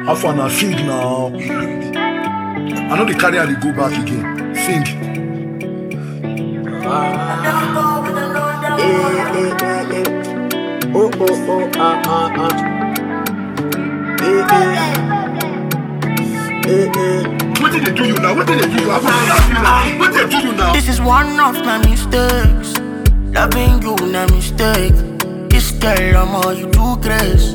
How far now? Sing now. I know the carry how they go back again. Sing. Oh, oh, oh, ah, ah, ah. What did they do you now? What did they do you? What did they do you now? This is one of my mistakes. Loving you, na mistake. This girl, I'm all you do, grace.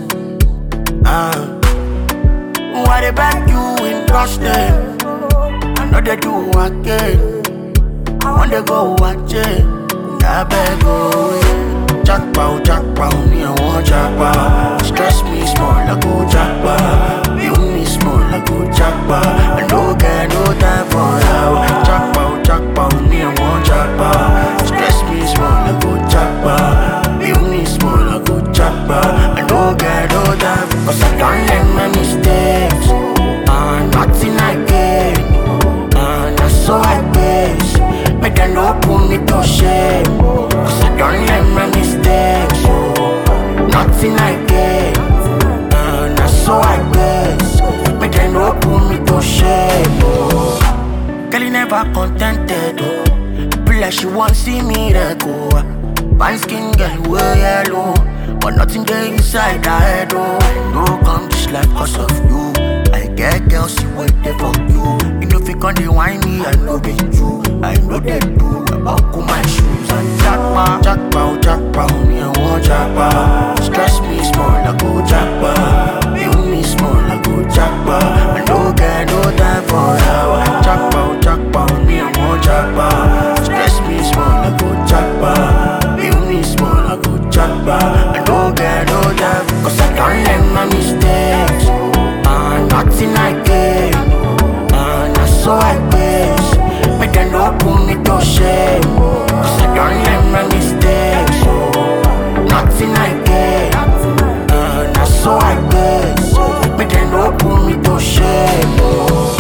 What about you in trust them? I know they do again. I wanna go watch it. I beg go jackpot, me I want jackpot. Stress me small, I go jackpot. You me small, I go jackpot. I don't get no time for you. Jackpot, me I want jackpot. Stress me small, I go jackpot. You me small, I go jackpot. I don't get no time, cause I don't learn my mistakes. Nothing again. That's so I guess. Make them no put me to shame. Cause I don't learn my mistakes. Nothing again. That's so I guess. Make them no put me to shame. Girl, you never contented. Feel like she won't see me let go. Fine skin girl, way yellow. But nothing there inside her head. No come just like cause of you. I get girls, she wait there for you. You know if you can't whine me, I know be true. I know they do. I buckle my shoes and jackpot, me I want jackpot. Stress me small, I go jackpot. You me small, I go jackpot. I don't get no time for you. Jackpot, me I want jackpot. Stress me small, I go jackpot. You me small, I go jackpot. I don't get no time, cause I don't learn my mistakes. Nothing again. That's so I guess. Make them no put me to shame. Cause I don't learn my mistakes. Nothing again. That's so I guess. Make them no put me to shame.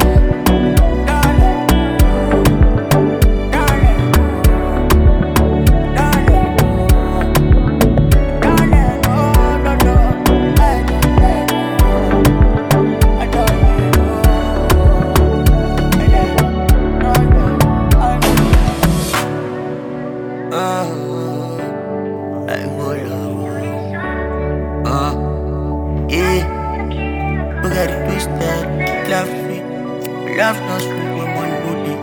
Yeah, we got it twisted, love sweet, love not sweet when one body.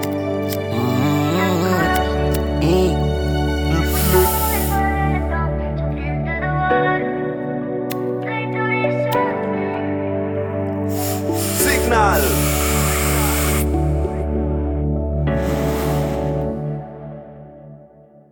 Signal.